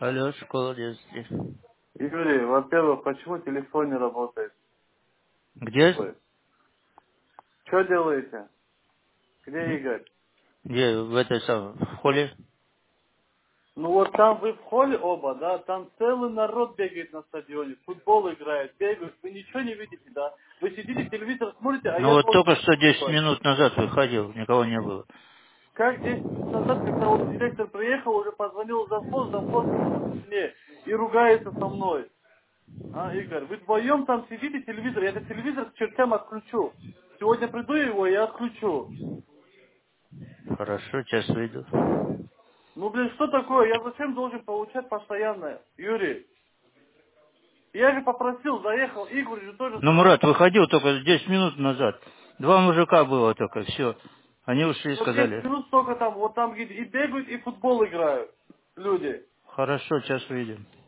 Алло, школа детства. Юрий, во-первых, почему телефон не работает? Где? Вы. Что делаете? Где Игорь? Где? В этой самой, в холле? Ну вот там вы в холле оба, да? Там целый народ бегает на стадионе, футбол играет, бегают. Вы ничего не видите, да? Вы сидите, телевизор смотрите, а Ну я вот должен только что 10 делать. минут назад выходил, никого не было. Как 10 минут назад, когда вот директор приехал, уже позвонил завхоз мне и ругается со мной. А, Игорь, вы вдвоем там сидите, телевизор, я этот телевизор к чертям отключу. Сегодня приду его, я отключу. Хорошо, сейчас выйду. Ну, блин, что такое? Я зачем должен получать постоянно? Юрий, я же попросил, заехал, Игорь же тоже Ну, сказал. Мурат, выходил только 10 минут назад. Два мужика было только, все. Они ушли, Вот 10 сказали. минут столько там, вот там где и бегают, и в футбол играют люди. Хорошо, сейчас выйдем.